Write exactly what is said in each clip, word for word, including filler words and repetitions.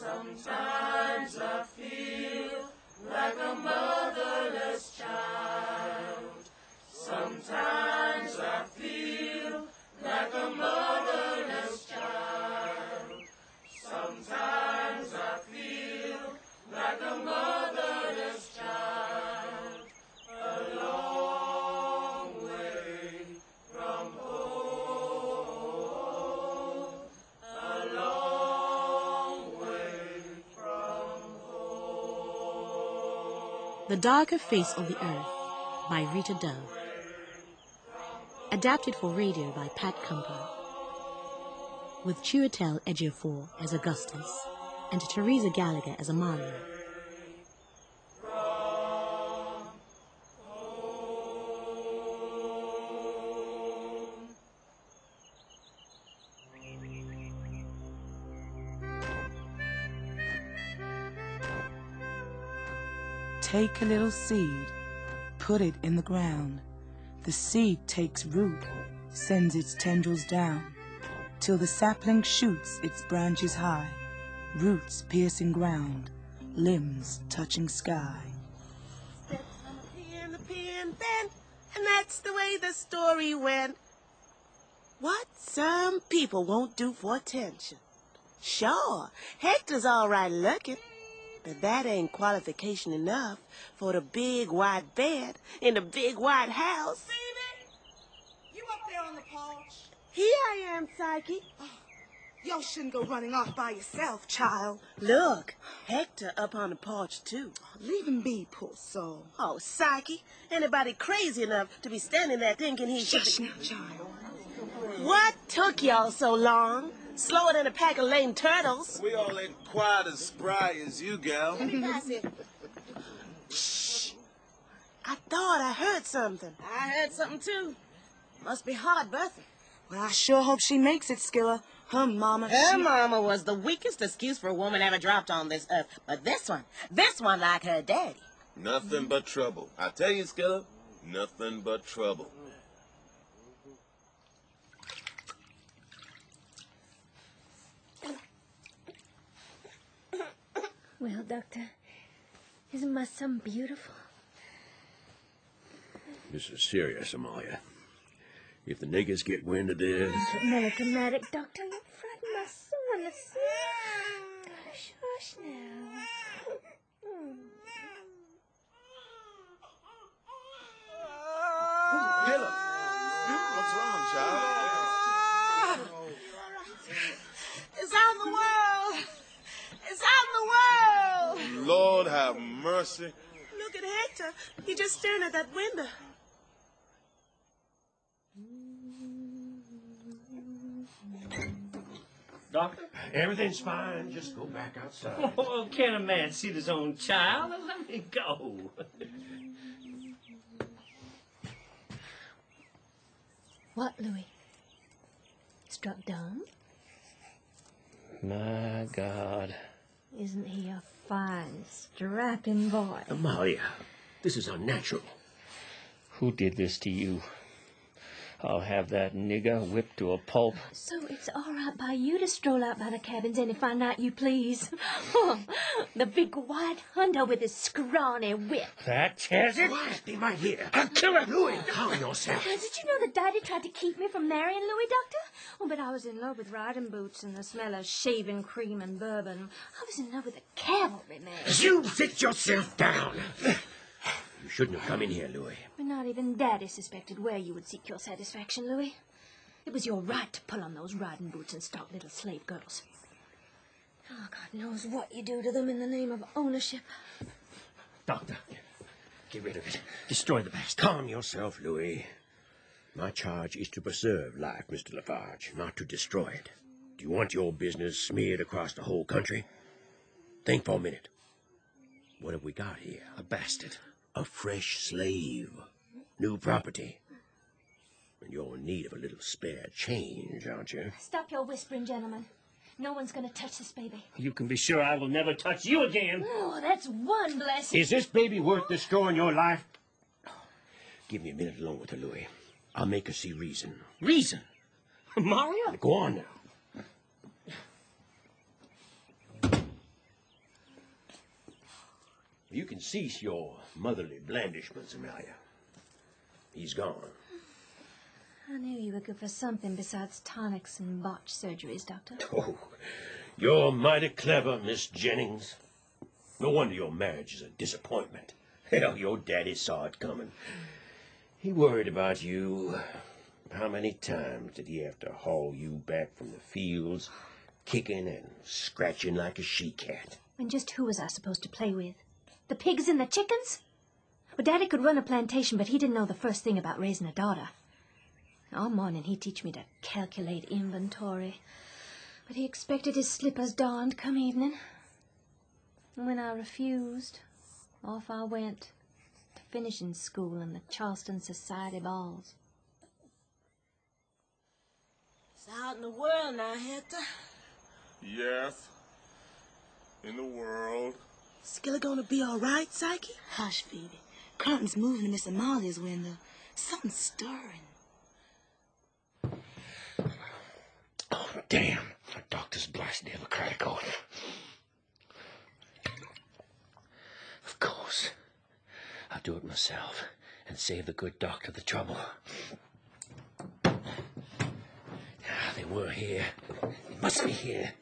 Sometimes I feel like a motherless child. Sometimes I feel like a motherless child. Sometimes I feel like a motherless child. A long way from home. A long way from home. The Darker Face of the Earth by Rita Dove. Adapted for radio by Pat Kumper. With Chiwetel Ejiofor as Augustus and Teresa Gallagher as Amalia. Take a little seed, put it in the ground. The seed takes root, sends its tendrils down, till the sapling shoots its branches high, roots piercing ground, limbs touching sky. Steps on the pier, the pier and bent, and that's the way the story went. What some people won't do for attention. Sure, Hector's all right looking, but that ain't qualification enough for the big white bed in the big white house. Baby, you up there on the porch? Here I am, Psyche. Oh, you shouldn't go running off by yourself, child. Look, Hector up on the porch, too. Leave him be, poor soul. Oh, Psyche, anybody crazy enough to be standing there thinking he should Shush be... now, child. What took y'all so long? Slower than a pack of lame turtles. We all ain't quite as spry as you, gal. Shh. I thought I heard something. I heard something, too. Must be hard birthing. Well, I sure hope she makes it, Skilla. Her mama... Her she... mama was the weakest excuse for a woman ever dropped on this earth. But this one, this one like her daddy. Nothing but trouble. I tell you, Skilla, nothing but trouble. Well, Doctor, isn't my son beautiful? This is serious, Amalia. If the niggers get wind of this... Melodramatic, Doctor. You frighten my son. Listen. Hush, hush now. Mm. Skilla! What's wrong, child? It's out in the world. It's out in the world. Lord have mercy. Look at Hector. He just staring at that window. Doctor, everything's fine. Just go back outside. Oh, can a man see his own child? Let me go. What, Louis? Struck dumb? My God. Isn't he a fine, strapping boy? Amalia, this is unnatural. Who did this to you? I'll have that nigger whipped to a pulp. So it's all right by you to stroll out by the cabins any fine night you please. Oh, the big white hunter with his scrawny whip. That tears it? Quiet, be right here. I'll kill it, Louis. Calm yourself. Did you know that Daddy tried to keep me from marrying Louis, Doctor? Oh, but I was in love with riding boots and the smell of shaving cream and bourbon. I was in love with a cavalryman. You sit yourself down. You shouldn't have come in here, Louis. But not even Daddy suspected where you would seek your satisfaction, Louis. It was your right to pull on those riding boots and stalk little slave girls. Oh, God knows what you do to them in the name of ownership. Doctor, get rid of it. Destroy the past. Calm yourself, Louis. My charge is to preserve life, Mister Lafarge, not to destroy it. Do you want your business smeared across the whole country? Think for a minute. What have we got here? A bastard. A fresh slave. New property. And you're in need of a little spare change, aren't you? Stop your whispering, gentlemen. No one's going to touch this baby. You can be sure I will never touch you again. Oh, that's one blessing. Is this baby worth destroying your life? Give me a minute alone with her, Louis. I'll make her see reason. Reason? Mario? Go on now. You can cease your motherly blandishments, Amalia. He's gone. I knew you were good for something besides tonics and botched surgeries, Doctor. Oh, you're mighty clever, Miss Jennings. No wonder your marriage is a disappointment. Hell, your daddy saw it coming. He worried about you. How many times did he have to haul you back from the fields, kicking and scratching like a she-cat? And just who was I supposed to play with? The pigs and the chickens? Well, Daddy could run a plantation, but he didn't know the first thing about raising a daughter. All morning he'd teach me to calculate inventory, but he expected his slippers darned come evening. And when I refused, off I went to finishing school and the Charleston Society balls. It's out in the world now, Hector. Yes. In the world. Skilla gonna be all right, Psyche? Hush, Phoebe. Curtain's moving to Miss Amalia's window. Something's stirring. Oh, damn. The doctor's blasted Hippocratic oath. Of course. I'll do it myself and save the good doctor the trouble. Ah, they were here. They must be here.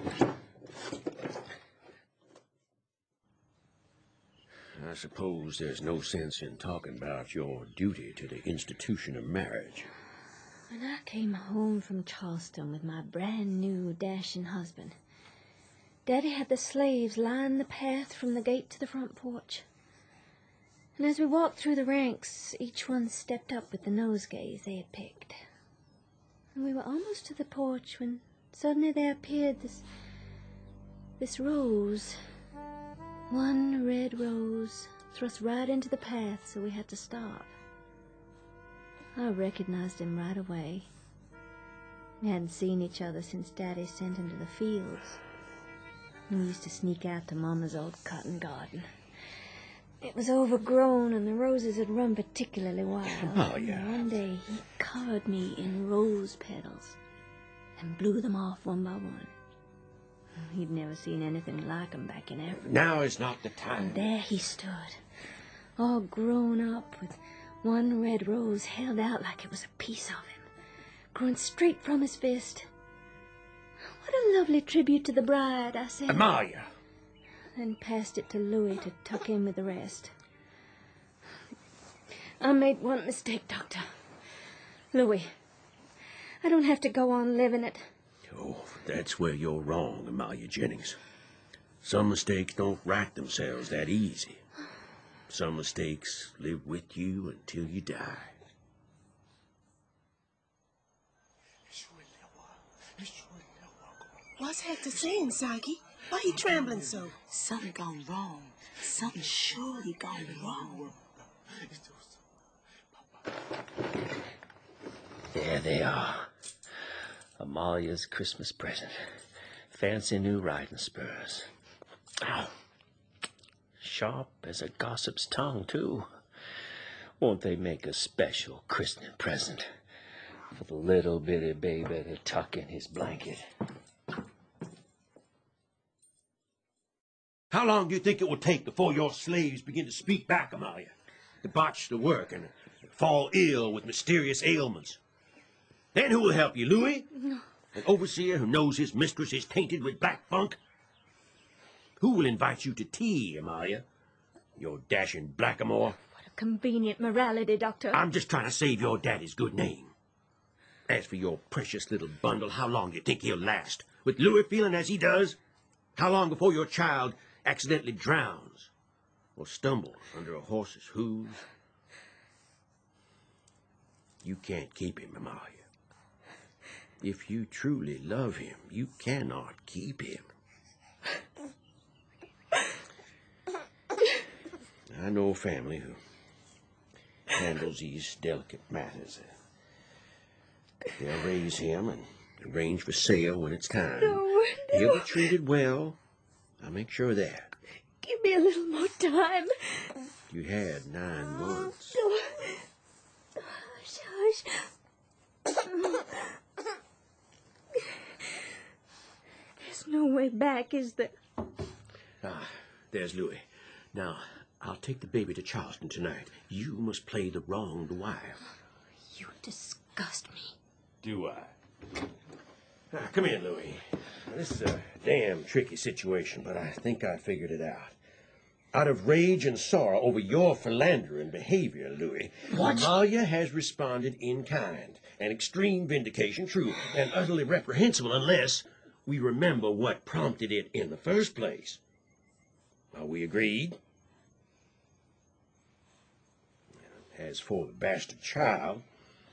I suppose there's no sense in talking about your duty to the institution of marriage. When I came home from Charleston with my brand new dashing husband, Daddy had the slaves line the path from the gate to the front porch. And as we walked through the ranks, each one stepped up with the nosegays they had picked. And we were almost to the porch when suddenly there appeared this, this rose. One red rose thrust right into the path, so we had to stop. I recognized him right away. We hadn't seen each other since Daddy sent him to the fields. We used to sneak out to Mama's old cotton garden. It was overgrown, and the roses had run particularly wild. Oh, yeah. And one day he covered me in rose petals and blew them off one by one. He'd never seen anything like 'em back in Africa. Now is not the time. And there he stood, all grown up, with one red rose held out like it was a piece of him, growing straight from his fist. What a lovely tribute to the bride, I said. Amalia! Then passed it to Louis to tuck in with the rest. I made one mistake, Doctor. Louis, I don't have to go on living it. Oh, that's where you're wrong, Amalia Jennings. Some mistakes don't right themselves that easy. Some mistakes live with you until you die. What's Hector saying, Psyche? Why he trembling so? Something gone wrong. Something surely gone wrong. There they are. Amalia's Christmas present. Fancy new riding spurs. Ow. Sharp as a gossip's tongue, too. Won't they make a special christening present for the little bitty baby to tuck in his blanket? How long do you think it will take before your slaves begin to speak back, Amalia? To botch the work and fall ill with mysterious ailments? Then who will help you, Louis? No. An overseer who knows his mistress is tainted with black funk? Who will invite you to tea, Amalia? Your dashing blackamoor? What a convenient morality, Doctor. I'm just trying to save your daddy's good name. As for your precious little bundle, how long do you think he'll last? With Louis feeling as he does? How long before your child accidentally drowns or stumbles under a horse's hooves? You can't keep him, Amalia. If you truly love him, you cannot keep him. I know a family who handles these delicate matters. They'll raise him and arrange for sale when it's time. No, no. He'll be treated well. I'll make sure of that. Give me a little more time. You had nine months. Oh, hush, hush. There's no way back, is there? Ah, there's Louis. Now, I'll take the baby to Charleston tonight. You must play the wronged wife. You disgust me. Do I? Now, come in, Louis. This is a damn tricky situation, but I think I figured it out. Out of rage and sorrow over your philandering behavior, Louis, What? Amalia has responded in kind. An extreme vindication, true, and utterly reprehensible unless we remember what prompted it in the first place. Are we agreed? As for the bastard child,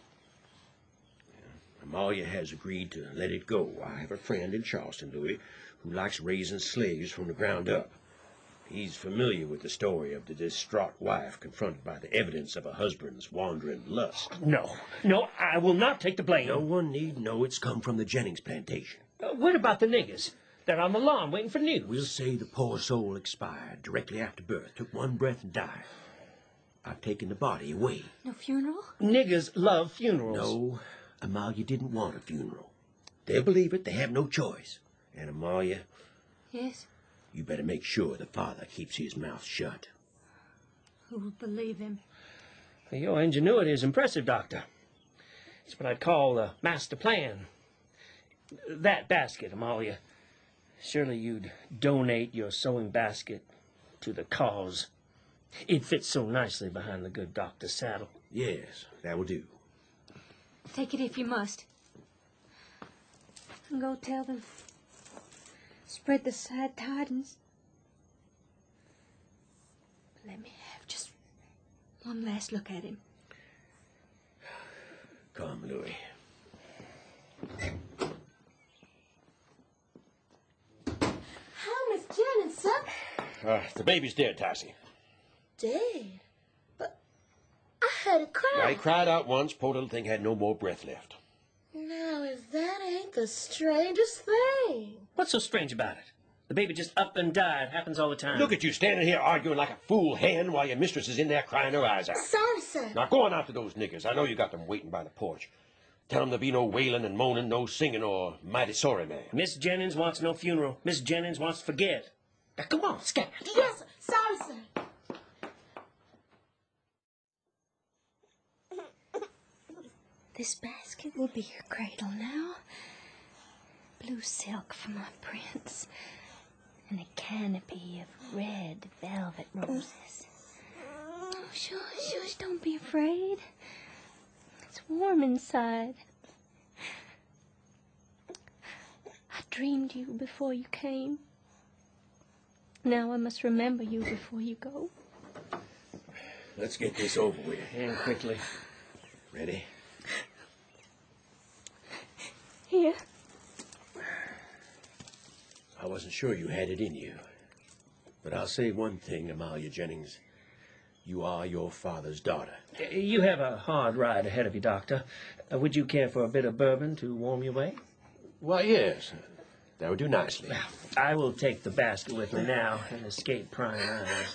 Amalia has agreed to let it go. I have a friend in Charleston, Louis, who likes raising slaves from the ground up. He's familiar with the story of the distraught wife confronted by the evidence of a husband's wandering lust. No, no, I will not take the blame. No one need know it's come from the Jennings plantation. Uh, what about the niggers? They're on the lawn waiting for news. We'll say the poor soul expired directly after birth, took one breath and died. I've taken the body away. No funeral? Niggers love funerals. No, Amalia didn't want a funeral. They'll believe it, they have no choice. And Amalia, Yes? you better make sure the father keeps his mouth shut. Who will believe him? Your ingenuity is impressive, Doctor. It's what I'd call a master plan. That basket, Amalia. Surely you'd donate your sewing basket to the cause. It fits so nicely behind the good doctor's saddle. Yes, that will do. Take it if you must. And go tell them. Spread the sad tidings. Let me have just one last look at him. Come, Louis. How, Miss Jennings, sir? Uh, the baby's dead, Tassie. Dead? But I heard it cry. I cried out once, poor little thing had no more breath left. Now, if that ain't the strangest thing. What's so strange about it? The baby just up and died. Happens all the time. Look at you standing here arguing like a fool hen while your mistress is in there crying her eyes out. Sorry, sir. Now go on out to those niggers. I know you got them waiting by the porch. Tell them there'll be no wailing and moaning, no singing or mighty sorry man. Miss Jennings wants no funeral. Miss Jennings wants to forget. Now, come on, scat. Yes, sir. Sorry, sir. This basket will be your cradle now. Blue silk for my prince. And a canopy of red velvet roses. Oh, shush, shush, don't be afraid. It's warm inside. I dreamed you before you came. Now I must remember you before you go. Let's get this over with. And quickly. Ready? Here. I wasn't sure you had it in you. But I'll say one thing, Amalia Jennings. You are your father's daughter. You have a hard ride ahead of you, Doctor. Uh, would you care for a bit of bourbon to warm your way? Why, yes. That would do nicely. I will take the basket with me now and escape prying eyes.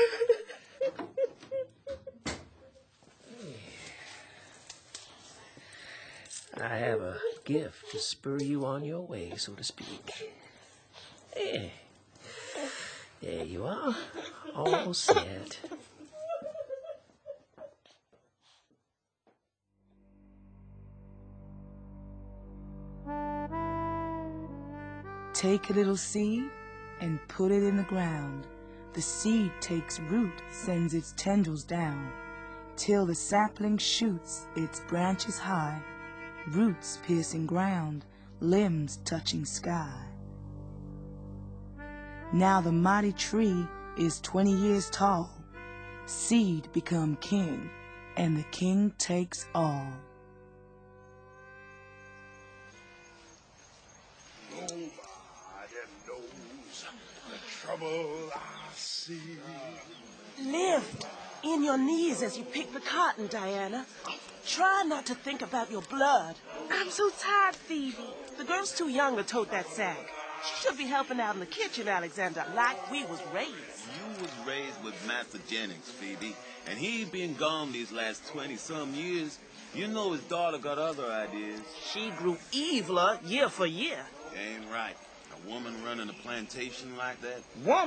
I have a gift to spur you on your way, so to speak. There. There you are. All set. Take a little seed and put it in the ground. The seed takes root, sends its tendrils down, till the sapling shoots its branches high, roots piercing ground, limbs touching sky. Now the mighty tree is twenty years tall. Seed become king, and the king takes all. Trouble I see. Lift in your knees as you pick the cotton, Diana. Try not to think about your blood. I'm so tired, Phoebe. The girl's too young to tote that sack. She should be helping out in the kitchen, Alexander, like we was raised. You was raised with Master Jennings, Phoebe, and he been gone these last twenty-some years. You know his daughter got other ideas. She grew eviler year for year. Ain't right. A woman running a plantation like that? Woman?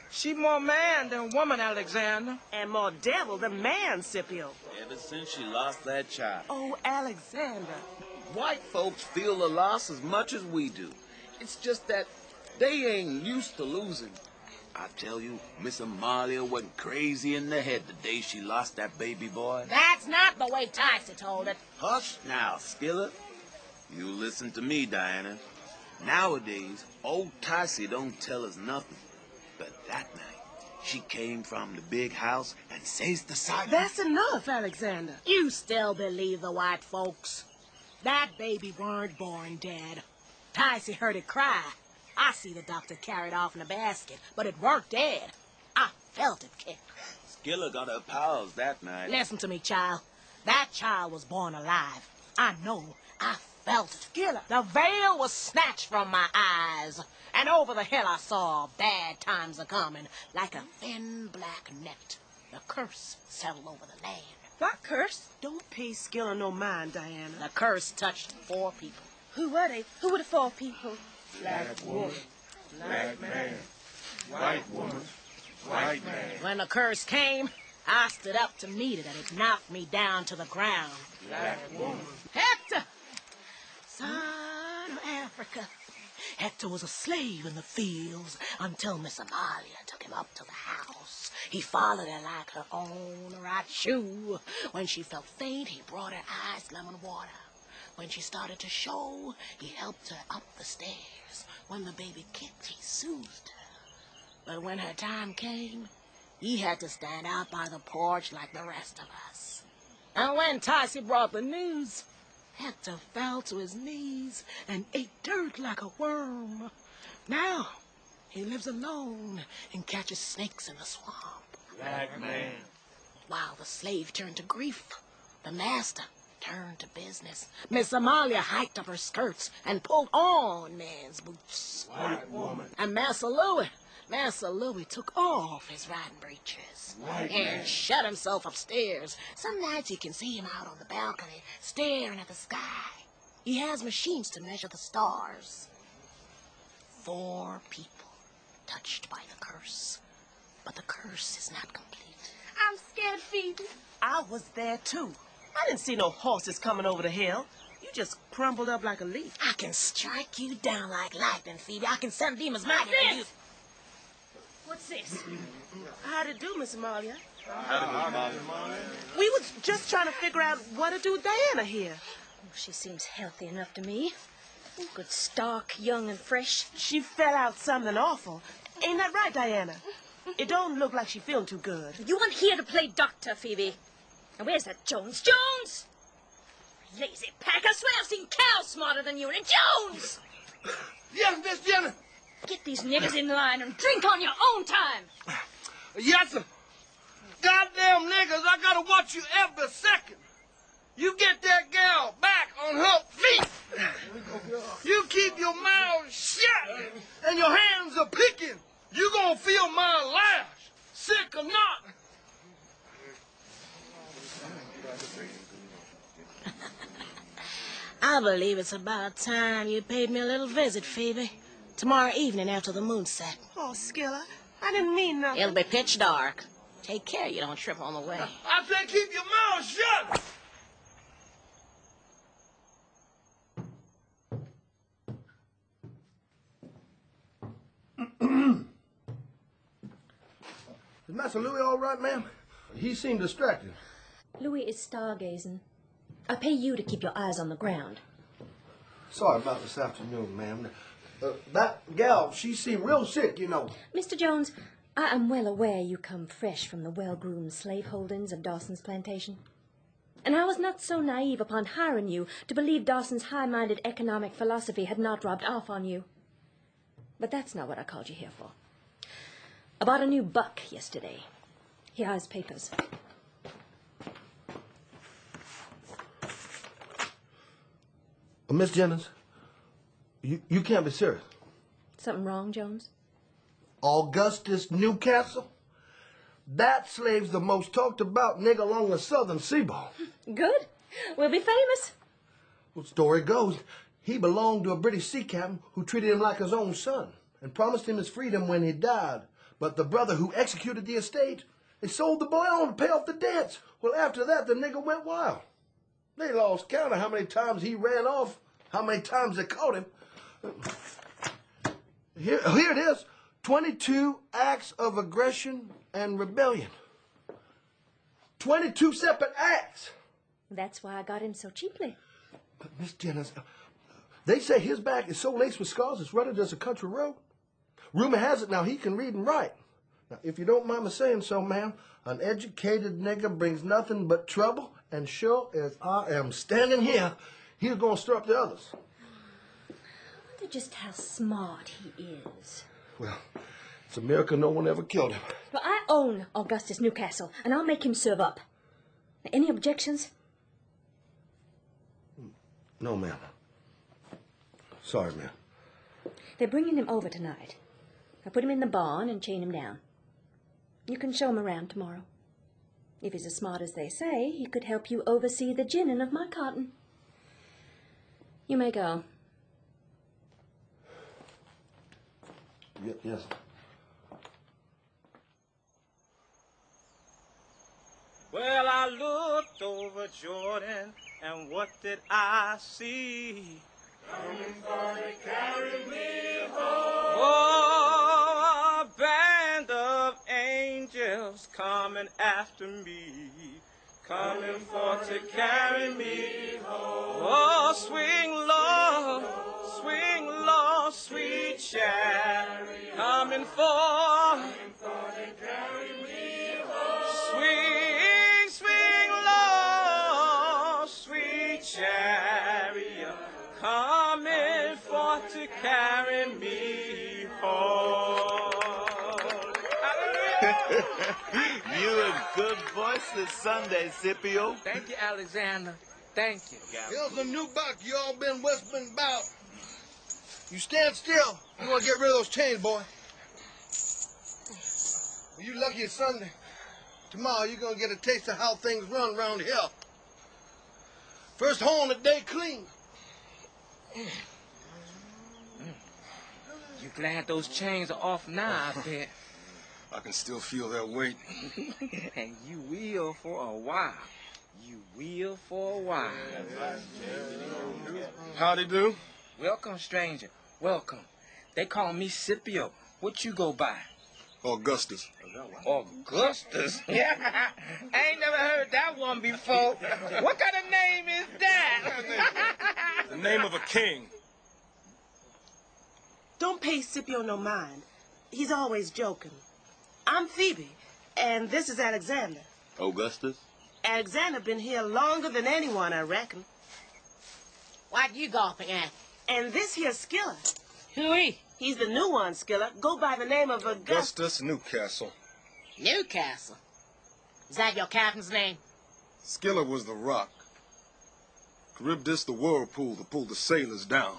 She more man than woman, Alexander. And more devil than man, Scipio. Ever since she lost that child. Oh, Alexander. White folks feel the loss as much as we do. It's just that they ain't used to losing. I tell you, Miss Amalia went crazy in the head the day she lost that baby boy. That's not the way Tyson told it. Hush now, Skillet. You listen to me, Diana. Nowadays, old Tyson don't tell us nothing. But that night, she came from the big house and says the sight. That's enough, Alexander. You still believe the white folks? That baby weren't born dead. Tyson heard it cry. I see the doctor carry it off in a basket, but it weren't dead. I felt it kick. Skillet got her powers that night. Listen to me, child. That child was born alive. I know. I felt it. Skillet. The veil was snatched from my eyes, and over the hill I saw bad times a coming, like a thin black net. The curse settled over the land. What curse? Don't pay Skillet no mind, Diana. The curse touched four people. Who were they? Who were the four people? Black woman, black man, white woman, white man. When the curse came, I stood up to meet it, and it knocked me down to the ground. Black woman. Hector, son of Africa. Hector was a slave in the fields until Miss Amalia took him up to the house. He followed her like her own right shoe. When she felt faint, he brought her iced lemon water. When she started to show, he helped her up the stairs. When the baby kicked, he soothed her. But when her time came, he had to stand out by the porch like the rest of us. And when Tyson brought the news, Hector fell to his knees and ate dirt like a worm. Now, he lives alone and catches snakes in the swamp. Black man. While the slave turned to grief, the master turned to business. Miss Amalia hiked up her skirts and pulled on man's boots. White woman. And Massa Louis, Massa Louis took off his riding breeches White and man. shut himself upstairs. Some nights you can see him out on the balcony, staring at the sky. He has machines to measure the stars. Four people touched by the curse. But the curse is not complete. I'm scared, Phoebe. I was there, too. I didn't see no horses coming over the hill. You just crumbled up like a leaf. I can strike you down like lightning, Phoebe. I can send demons mighty What's for this? you. What's this? How'd it do, Miss Amalia? How do Amalia? We was just trying to figure out what to do with Diana here. Oh, she seems healthy enough to me. Good stock, young and fresh. She fell out something awful. Ain't that right, Diana? It don't look like she feeling too good. You weren't here to play doctor, Phoebe. Now, where's that Jones? Jones! Lazy pack. I swear I've seen cows smarter than you. And Jones! Yes, Miss Jenny. Get these niggas in line and drink on your own time. Yes, sir. Goddamn niggas, I gotta watch you every second. You get that gal back on her feet. You keep your mouth shut and your hands are picking. You gonna feel my lash, sick or not. I believe it's about time you paid me a little visit, Phoebe. Tomorrow evening after the moon set. Oh, Skilla, I didn't mean nothing. It'll be pitch dark. Take care you don't trip on the way. I say keep your mouth shut. Is Master Louis all right, ma'am? He seemed distracted. Louis is stargazing. I pay you to keep your eyes on the ground. Sorry about this afternoon, ma'am. Uh, that gal, she seemed real sick, you know. Mister Jones, I am well aware you come fresh from the well-groomed slave holdings of Dawson's plantation. And I was not so naive upon hiring you to believe Dawson's high-minded economic philosophy had not rubbed off on you. But that's not what I called you here for. I bought a new buck yesterday. Here are his papers. Uh, Miss Jennings, you, you can't be serious. Something wrong, Jones? Augustus Newcastle? That slave's the most talked about nigger along the southern seaboard. Good. We'll be famous. Well, story goes, he belonged to a British sea captain who treated him like his own son and promised him his freedom when he died. But the brother who executed the estate, they sold the boy on to pay off the debts. Well, after that, the nigga went wild. They lost count of how many times he ran off, how many times they caught him. Here, here it is, twenty-two acts of aggression and rebellion. twenty-two separate acts. That's why I got him so cheaply. But, Miss Jennings, they say his back is so laced with scars it's rutted as a country road. Rumor has it now he can read and write. Now, if you don't mind me saying so, ma'am, an educated nigger brings nothing but trouble, and sure as I am standing here, he's going to stir up the others. I wonder just how smart he is. Well, it's a miracle no one ever killed him. Well, I own Augustus Newcastle, and I'll make him serve up. Any objections? No, ma'am. Sorry, ma'am. They're bringing him over tonight. I'll put him in the barn and chain him down. You can show him around tomorrow. If he's as smart as they say, he could help you oversee the ginning of my cotton. You may go. Y yes. Well, I looked over Jordan, and what did I see? Coming for to carry me home. Oh, a band of angels coming after me, coming for to carry me home. Oh, swing low, swing low, sweet chariot, coming for, coming for to carry me home. Swing, swing low, sweet chariot, coming for to carry me home. You a good voice this Sunday, Scipio. Thank you, Alexander. Thank you. Here's a new buck you all been whispering about. You stand still. You want to get rid of those chains, boy. Well, you lucky it's Sunday. Tomorrow you're going to get a taste of how things run around here. First horn of the day clean. You glad those chains are off now, I bet. I can still feel their weight. And you will for a while. You will for a while. Howdy do? Welcome, stranger. Welcome. They call me Scipio. What you go by? Augustus. Augustus? Yeah. I ain't never heard that one before. What kind of name is that? The name of a king. Don't pay Scipio no mind. He's always joking. I'm Phoebe, and this is Alexander. Augustus? Alexander been here longer than anyone, I reckon. What you golfing at? And this here Skiller. Who he? He's the new one, Skiller. Go by the name of Augustus. Augustus Newcastle. Newcastle. Is that your captain's name? Skiller was the rock. Charybdis the whirlpool to pull the sailors down.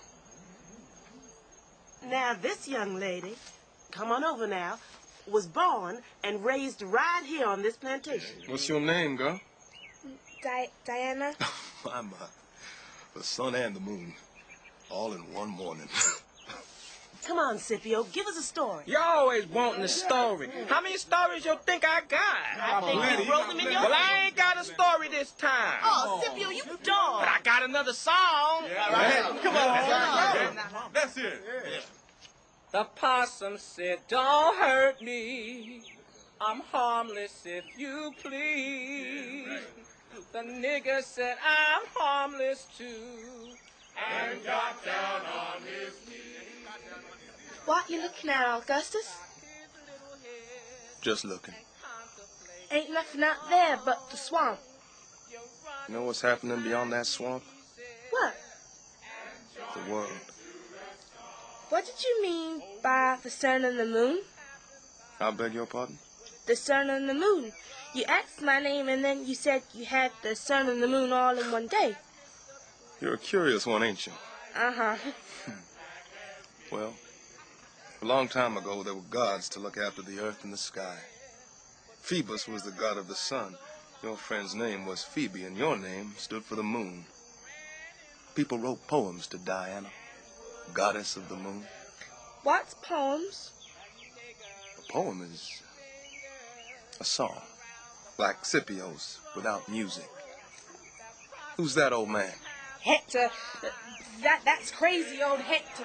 Now, this young lady, come on over now, was born and raised right here on this plantation. What's your name, girl? Di Diana. My, my. The sun and the moon. All in one morning. Come on, Scipio, give us a story. You're always wanting a story. How many stories you think I got? I think you wrote them in your Well, I ain't got a story this time. Oh, Scipio, you dog. But I got another song. Yeah, right. Come on. That's it. The possum said, don't hurt me. I'm harmless if you please. The nigger said, I'm harmless too. And got down on his knees. What you looking at, Augustus? Just looking. Ain't nothing out there but the swamp. You know what's happening beyond that swamp? What? The world. What did you mean by the sun and the moon? I beg your pardon? The sun and the moon. You asked my name and then you said you had the sun and the moon all in one day. You're a curious one, ain't you? Uh-huh. Well, a long time ago, there were gods to look after the earth and the sky. Phoebus was the god of the sun. Your friend's name was Phoebe, and your name stood for the moon. People wrote poems to Diana, goddess of the moon. What's poems? A poem is a song, like Scipio's, without music. Who's that old man? Hector. That, that's crazy old Hector.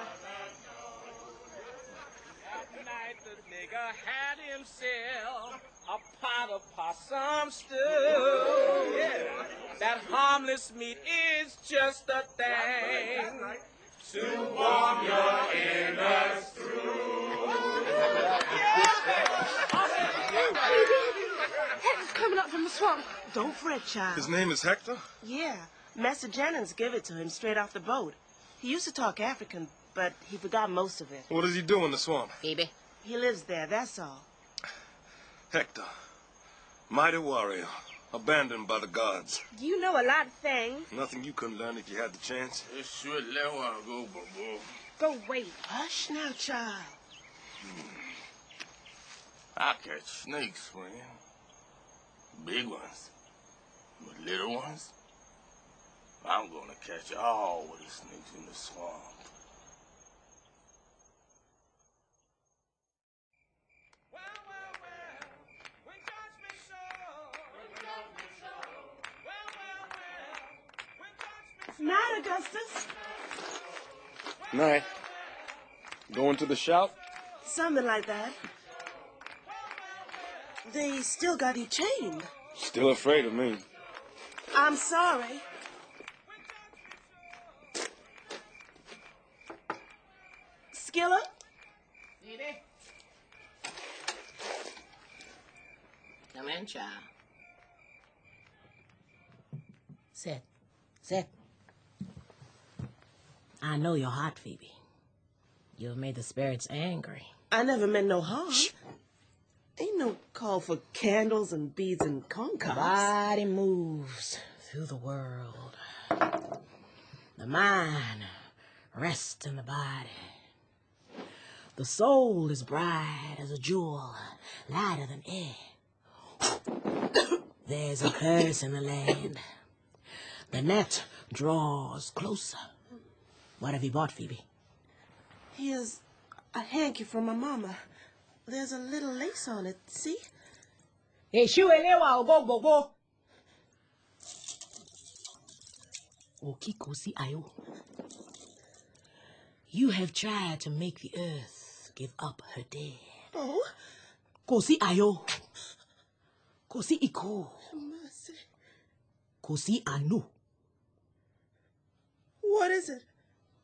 That night the nigger had himself a pot of possum stew. Yeah. That harmless meat is just a thing to warm your innards through. Hector's coming up from the swamp. Don't fret, child. His name is Hector? Yeah. Master Jennings gave it to him straight off the boat. He used to talk African, but he forgot most of it. What does he do in the swamp? Phoebe. He lives there, that's all. Hector, mighty warrior, abandoned by the gods. You know a lot of things. Nothing you couldn't learn if you had the chance. Sure, let one go, Bobo. Go wait. Hush now, child. I catch snakes, friend. Big ones. But little ones, I'm gonna catch all of the snakes in the swamp. Night, Augustus. Night. Going to the shout? Something like that. They still got you chained. Still afraid of me. I'm sorry. Skilla? Come in, child. Sit. Sit. I know you're hot, Phoebe. You've made the spirits angry. I never meant no harm. Shh. Ain't no call for candles and beads and corn cobs. Body moves through the world. The mind rests in the body. The soul is bright as a jewel, lighter than air. There's a curse in the land. The net draws closer. What have you bought, Phoebe? Here's a hanky from my mama. There's a little lace on it, see? Okikosi ayo. You have tried to make the earth give up her dead. Oh? Kosi ayo. Kosi iko. Mercy. Kosi anu. What is it?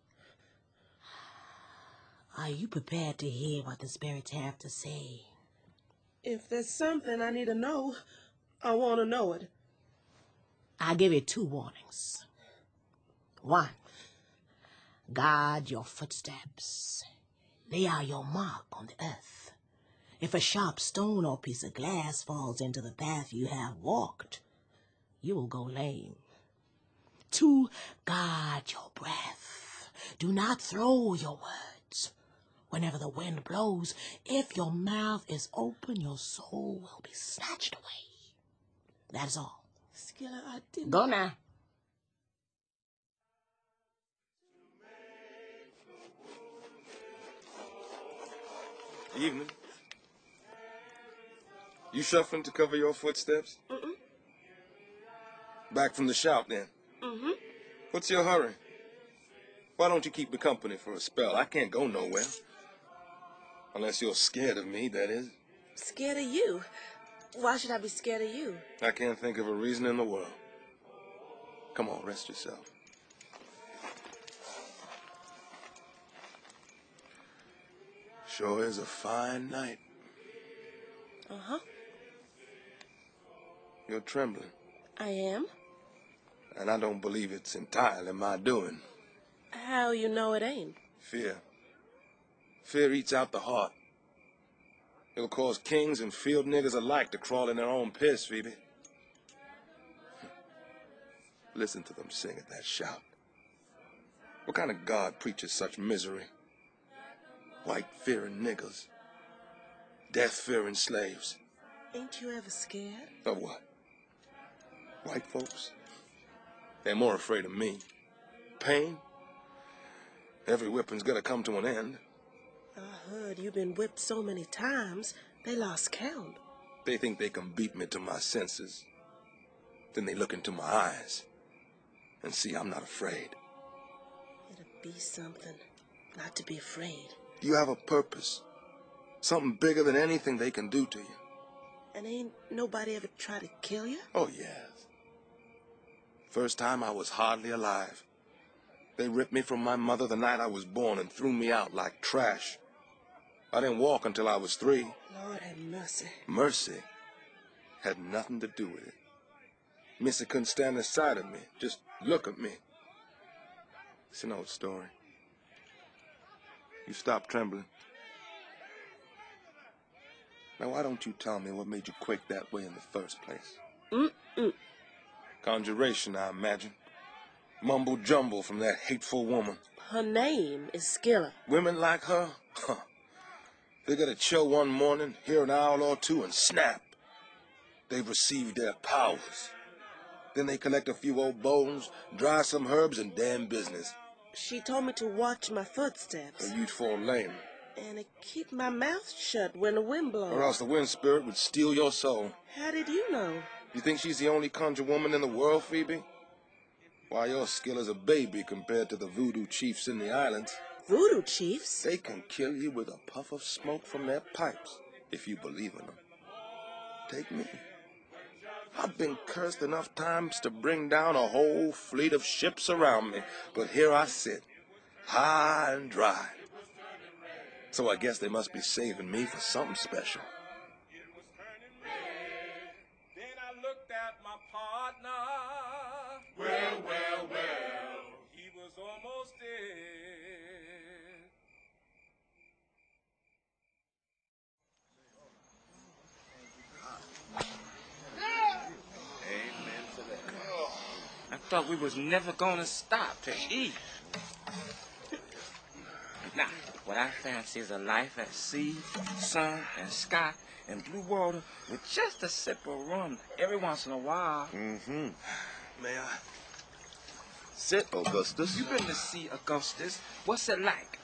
Are you prepared to hear what the spirits have to say? If there's something I need to know, I want to know it. I'll give you two warnings. One, guard your footsteps. They are your mark on the earth. If a sharp stone or piece of glass falls into the path you have walked, you will go lame. Two, guard your breath. Do not throw your words. Whenever the wind blows, if your mouth is open, your soul will be snatched away. That's all. Skilla, I didn't... Go now. Evening. You shuffling to cover your footsteps? Mm-mm. Back from the shout, then? Mm-hmm. What's your hurry? Why don't you keep me company for a spell? I can't go nowhere. Unless you're scared of me, that is. Scared of you? Why should I be scared of you? I can't think of a reason in the world. Come on, rest yourself. Sure is a fine night. Uh-huh. You're trembling. I am? And I don't believe it's entirely my doing. How you know it ain't? Fear. Fear eats out the heart. It'll cause kings and field niggas alike to crawl in their own piss, Phoebe. Listen to them sing at that shout. What kind of God preaches such misery? White-fearing niggas. Death-fearing slaves. Ain't you ever scared? Of what? White folks? They're more afraid of me. Pain? Every whipping's gonna come to an end. I heard you've been whipped so many times They lost count. They think they can beat me to my senses. Then they look into my eyes and see I'm not afraid. It'd be something not to be afraid. You have a purpose. Something bigger than anything they can do to you. And ain't nobody ever tried to kill you? Oh, yes. First time I was hardly alive. They ripped me from my mother the night I was born and threw me out like trash. I didn't walk until I was three. Lord have mercy. Mercy had nothing to do with it. Missy couldn't stand the sight of me, just look at me. It's an old story. You stop trembling. Now, why don't you tell me what made you quake that way in the first place? Mm-mm. Conjuration, I imagine. Mumble-jumble from that hateful woman. Her name is Skilla. Women like her? Huh. They get a chill one morning, hear an owl or two, and snap. They've received their powers. Then they collect a few old bones, dry some herbs, and damn business. She told me to watch my footsteps. Or you'd fall lame. And to keep my mouth shut when the wind blows. Or else the wind spirit would steal your soul. How did you know? You think she's the only conjure woman in the world, Phoebe? Why, your skill is a baby compared to the voodoo chiefs in the islands. Voodoo chiefs? They can kill you with a puff of smoke from their pipes, if you believe in them. Take me. I've been cursed enough times to bring down a whole fleet of ships around me, but here I sit, high and dry. So I guess they must be saving me for something special. Then I looked at my partner. Well, well, well. He was almost dead. Amen to that. I thought we was never gonna stop to eat. Now, what I fancy is a life at sea, sun, and sky, and blue water with just a sip of rum every once in a while. Mm-hmm. May I sit, Augustus? You been to see Augustus. What's it like?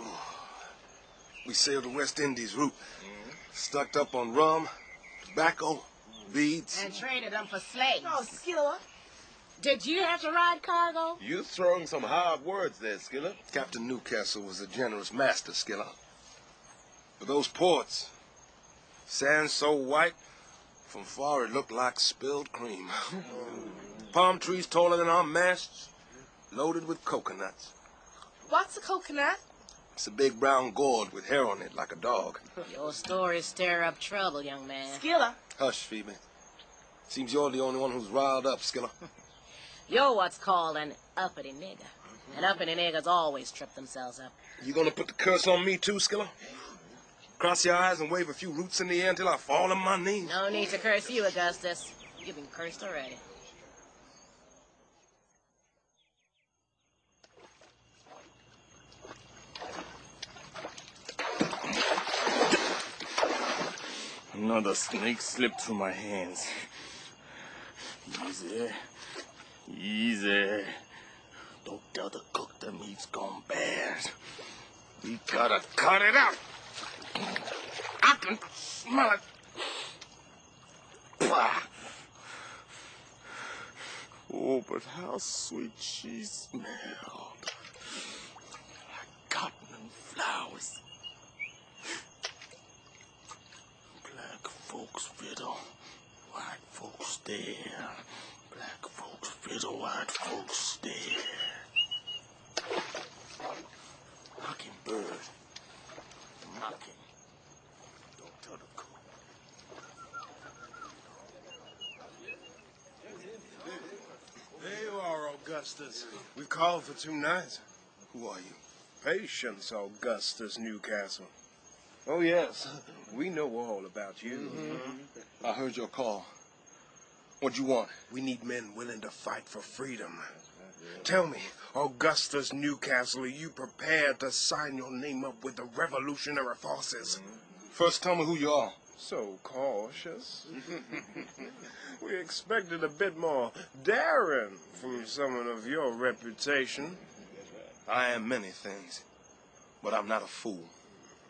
We sailed the West Indies route. Mm-hmm. Stocked up on rum, tobacco, beads. And traded them for slaves. Oh, Skilla. Did you have to ride cargo? You throwing some hard words there, Skilla. Captain Newcastle was a generous master, Skilla. But those ports, sand so white, from far it looked like spilled cream. Palm trees taller than our masts, loaded with coconuts. What's a coconut? It's a big brown gourd with hair on it like a dog. Your stories stir up trouble, young man. Skilla. Hush, Phoebe. Seems you're the only one who's riled up, Skilla. You're what's called an uppity nigger. And uppity niggers always trip themselves up. You gonna put the curse on me too, Skilla? Cross your eyes and wave a few roots in the air until I fall on my knees? No need to curse you, Augustus. You've been cursed already. Another snake slipped through my hands. Easy. Easy. Don't tell the cook the meat's gone bad. We gotta cut it out. I can smell it. Bah. Oh, but how sweet she smelled. Like cotton and flowers. Black folks fiddle, white folks stare. Black folks fiddle, white folks stare. Mockingbird, mocking. Don't tell the cook. There you are, Augustus. We've called for two nights. Who are you? Patience, Augustus Newcastle. Oh, yes. We know all about you. Mm-hmm. I heard your call. What you want? We need men willing to fight for freedom. Tell me, Augustus Newcastle, are you prepared to sign your name up with the revolutionary forces? First, tell me who you are. So cautious. We expected a bit more daring from someone of your reputation. I am many things, but I'm not a fool.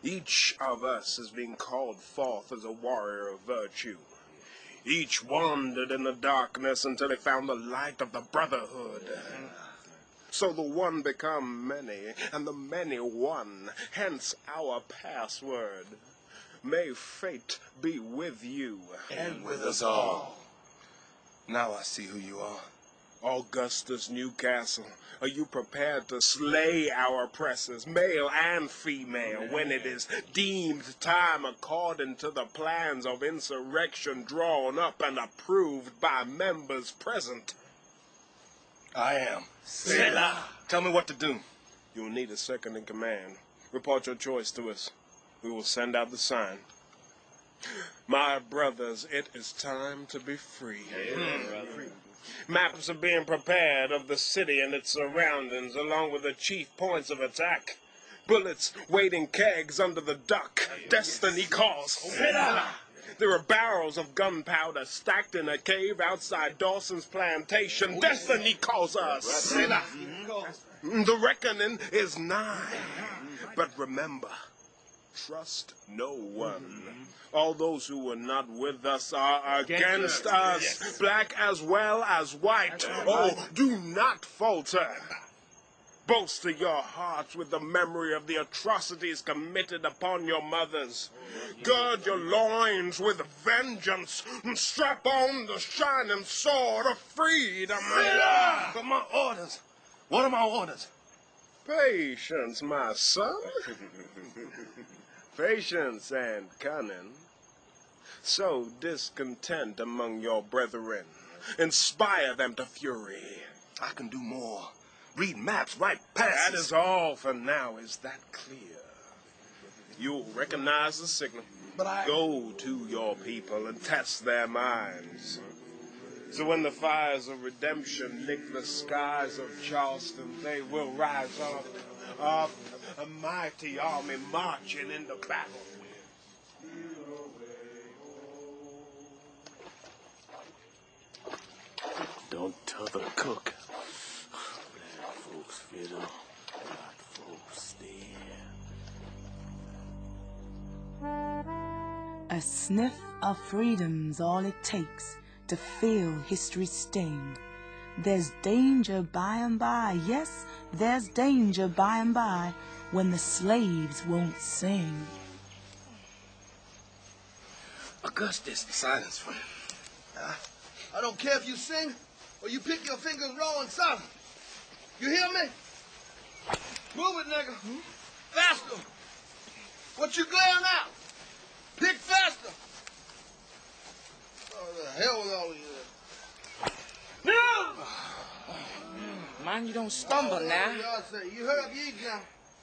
Each of us is being called forth as a warrior of virtue. Each wandered in the darkness until he found the light of the brotherhood. So the one become many, and the many one, hence our password. May fate be with you. And with us all. Now I see who you are. Augustus Newcastle, are you prepared to slay our oppressors, male and female, when it is deemed time according to the plans of insurrection drawn up and approved by members present? I am. Selah. Tell me what to do. You'll need a second in command. Report your choice to us. We will send out the sign. My brothers, it is time to be free. Amen. Maps are being prepared of the city and its surroundings, along with the chief points of attack. Bullets waiting kegs under the dock. Destiny calls. There are barrels of gunpowder stacked in a cave outside Dawson's plantation. Destiny calls us. The reckoning is nigh. But remember, trust no one. All those who were not with us are against us, yes. Black as well as white. Oh, do not falter. Boast in your hearts with the memory of the atrocities committed upon your mothers. Gird your loins with vengeance and strap on the shining sword of freedom. But my orders, what are my orders? Patience, my son. Patience and cunning. Sow discontent among your brethren. Inspire them to fury. I can do more. Read maps, write passes. That is all for now. Is that clear? You'll recognize the signal. But I... Go to your people and test their minds. So when the fires of redemption lick the skies of Charleston, they will rise up, up, a mighty army marching into battle. Don't tell the cook. Black folks fiddle, white folks stare. A sniff of freedom's all it takes to feel history's sting. There's danger by and by, yes, there's danger by and by when the slaves won't sing. Augustus. Silence, friend. Uh, I don't care if you sing or you pick your fingers raw and silent. You hear me? Move it, nigga. Hmm? Faster. What you glaring out? Pick faster. Oh, the hell with all of you. No! Mind you don't stumble oh, now. You heard me now.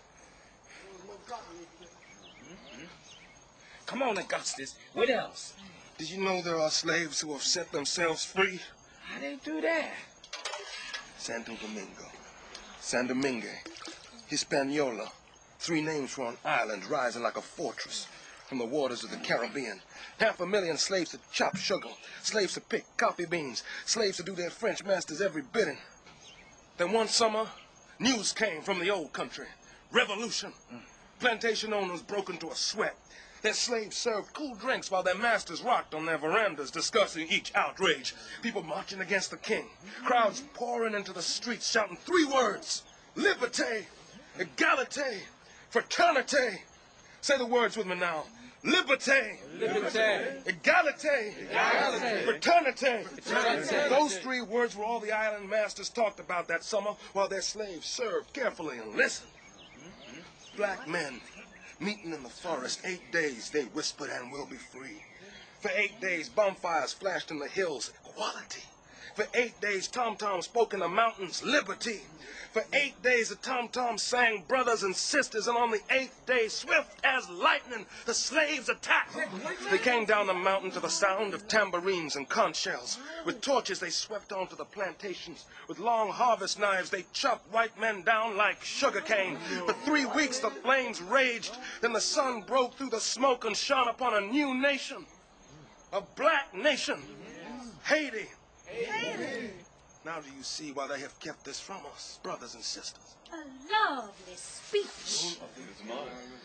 Come on, Augustus. What else? Did you know there are slaves who have set themselves free? How they do that? Santo Domingo, San Domingue, Hispaniola. Three names for an island rising like a fortress from the waters of the Caribbean. Half a million slaves to chop sugar, slaves to pick coffee beans, slaves to do their French masters every bidding. Then one summer, news came from the old country. Revolution. Mm. Plantation owners broke into a sweat. Their slaves served cool drinks while their masters rocked on their verandas, discussing each outrage. People marching against the king. Crowds pouring into the streets, shouting three words. Liberté, égalité, fraternité. Say the words with me now. Liberté, Liberté, égalité, égalité, fraternité. fraternité. Those three words were all the island masters talked about that summer while their slaves served carefully and listened. Black men meeting in the forest, eight days they whispered and we'll be free. For eight days bonfires flashed in the hills, equality. For eight days tom-toms spoke in the mountains, liberty. For eight days the tom-toms sang brothers and sisters, and on the eighth day, swift as lightning, the slaves attacked. They came down the mountain to the sound of tambourines and conch shells. With torches they swept onto the plantations. With long harvest knives they chopped white men down like sugarcane. For three weeks the flames raged, then the sun broke through the smoke and shone upon a new nation. A black nation. Haiti. Haiti. Now do you see why they have kept this from us, brothers and sisters? A lovely speech.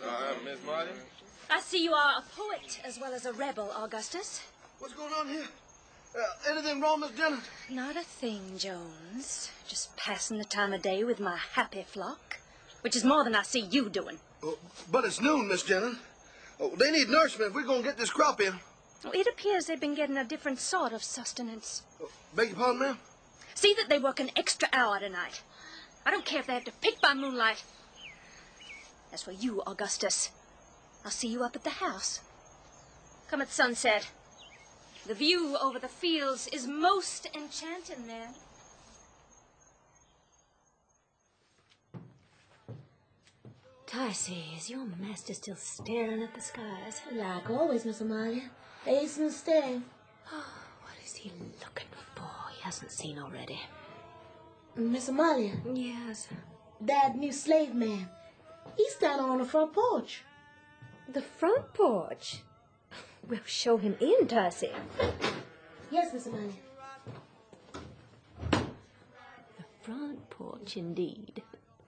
Miss Marty. I see you are a poet as well as a rebel, Augustus. What's going on here? Uh, anything wrong, Miss Jennings? Not a thing, Jones. Just passing the time of day with my happy flock, which is more than I see you doing. Oh, but it's noon, Miss Jennings. Oh, they need nourishment if we're going to get this crop in. Oh, it appears they've been getting a different sort of sustenance. Oh, beg your pardon, ma'am? See that they work an extra hour tonight. I don't care if they have to pick by moonlight. As for you, Augustus, I'll see you up at the house. Come at sunset. The view over the fields is most enchanting there. Ticey, is your master still staring at the skies? Like always, Miss Amalia. They isn't staying. Oh, what is he looking for? He hasn't seen already. Miss Amalia. Yes? That new slave man. He's standing on the front porch. The front porch? We'll show him in, Ticey. Yes, Miss Amalia. The front porch, indeed.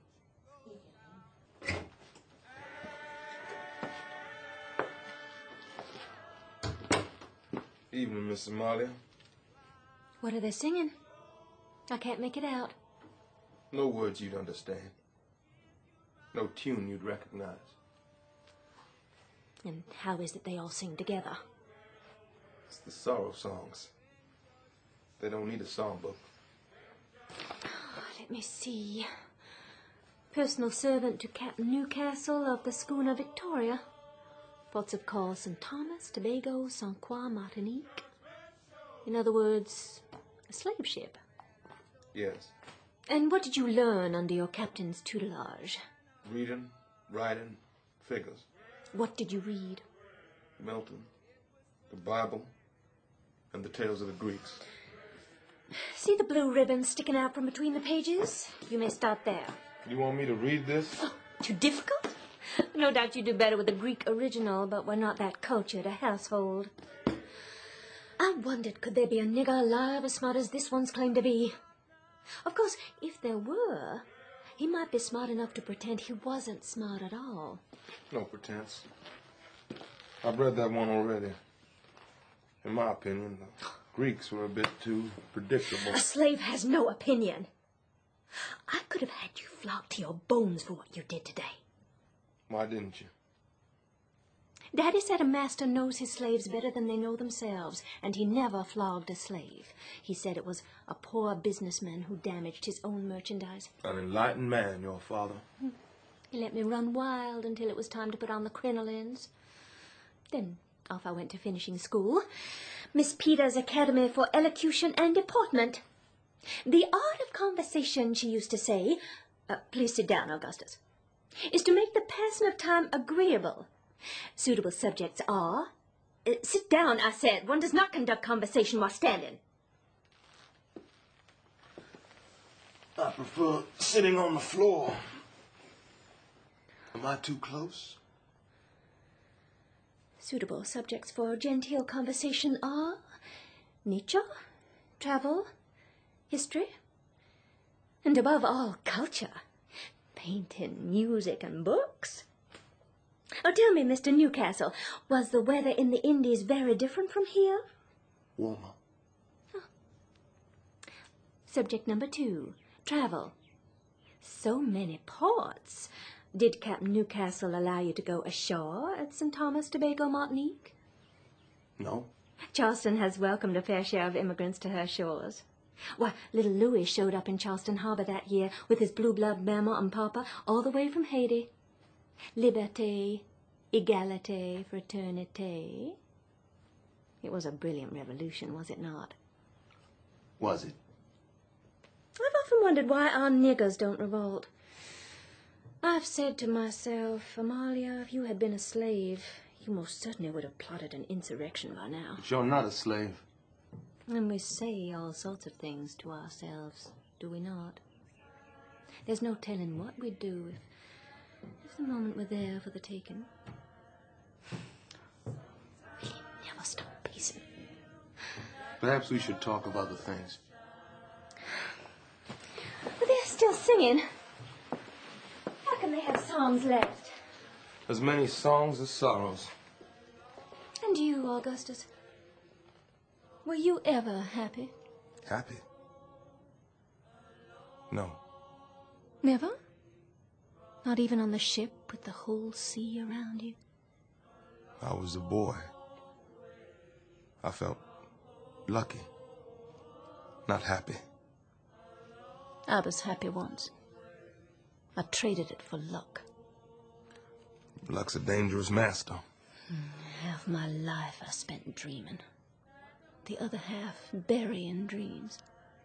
Evening, Miss Amalia. What are they singing? I can't make it out. No words you'd understand. No tune you'd recognize. And how is it they all sing together? It's the sorrow songs. They don't need a songbook. Let me see. Personal servant to Captain Newcastle of the schooner Victoria. Ports of call Saint Thomas, Tobago, Saint Croix, Martinique. In other words, a slave ship. Yes. And what did you learn under your captain's tutelage? Reading, writing, figures. What did you read? Milton, the Bible, and the tales of the Greeks. See the blue ribbon sticking out from between the pages? You may start there. You want me to read this? Oh, too difficult? No doubt you do better with the Greek original, but we're not that cultured a household. I wondered, could there be a nigger alive as smart as this one's claimed to be? Of course, if there were, he might be smart enough to pretend he wasn't smart at all. No pretense. I've read that one already. In my opinion, the Greeks were a bit too predictable. A slave has no opinion. I could have had you flogged to your bones for what you did today. Why didn't you? Daddy said a master knows his slaves better than they know themselves, and he never flogged a slave. He said it was a poor businessman who damaged his own merchandise. An enlightened man, your father. He let me run wild until it was time to put on the crinolines. Then off I went to finishing school. Miss Peters' Academy for Elocution and Deportment. The art of conversation, she used to say, uh, please sit down, Augustus, is to make the passing of time agreeable. Suitable subjects are... Uh, sit down, I said. One does not conduct conversation while standing. I prefer sitting on the floor. Am I too close? Suitable subjects for genteel conversation are nature, travel, history, and above all, culture. Painting, music, and books. Oh, tell me, Mister Newcastle, was the weather in the Indies very different from here? Warmer. Oh. Subject number two, travel. So many ports. Did Captain Newcastle allow you to go ashore at Saint Thomas, Tobago, Martinique? No. Charleston has welcomed a fair share of immigrants to her shores. Why, little Louis showed up in Charleston Harbor that year with his blue blood mama and papa all the way from Haiti. Liberté, égalité, fraternité. It was a brilliant revolution, was it not? Was it? I've often wondered why our niggers don't revolt. I've said to myself, Amalia, if you had been a slave, you most certainly would have plotted an insurrection by now. But you're not a slave. And we say all sorts of things to ourselves, do we not? There's no telling what we'd do if, if the moment were there for the taking. We never stop pacing. Perhaps we should talk of other things. But they're still singing. How can they have songs left? as many songs as sorrows. And you, Augustus? Were you ever happy? Happy? No. Never? Not even on the ship with the whole sea around you? I was a boy. I felt lucky, not happy. I was happy once. I traded it for luck. Luck's a dangerous master. Half my life I spent dreaming. The other half burying dreams.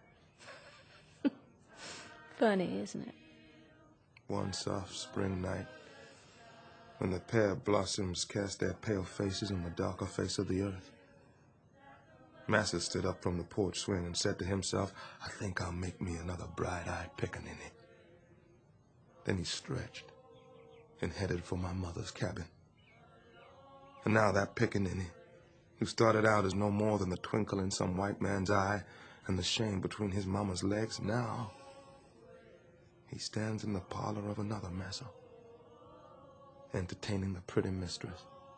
Funny, isn't it? One soft spring night, when the pear blossoms cast their pale faces on the darker face of the earth, Massa stood up from the porch swing and said to himself, I think I'll make me another bright-eyed pickaninny. Then he stretched and headed for my mother's cabin. And now that pickaninny, who started out as no more than the twinkle in some white man's eye and the shame between his mama's legs, now he stands in the parlor of another Massa, entertaining the pretty mistress.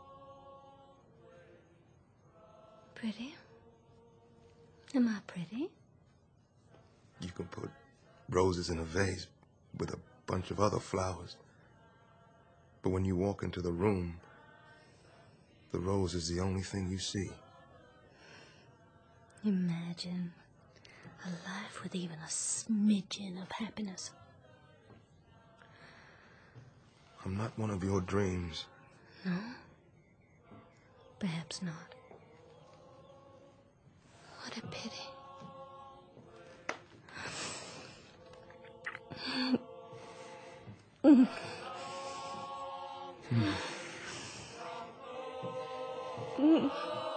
Pretty? Am I pretty? You can put roses in a vase with a bunch of other flowers. But when you walk into the room, the rose is the only thing you see. Imagine a life with even a smidgen of happiness. I'm not one of your dreams. No? Perhaps not. What a pity. Mm. Mm. Mm.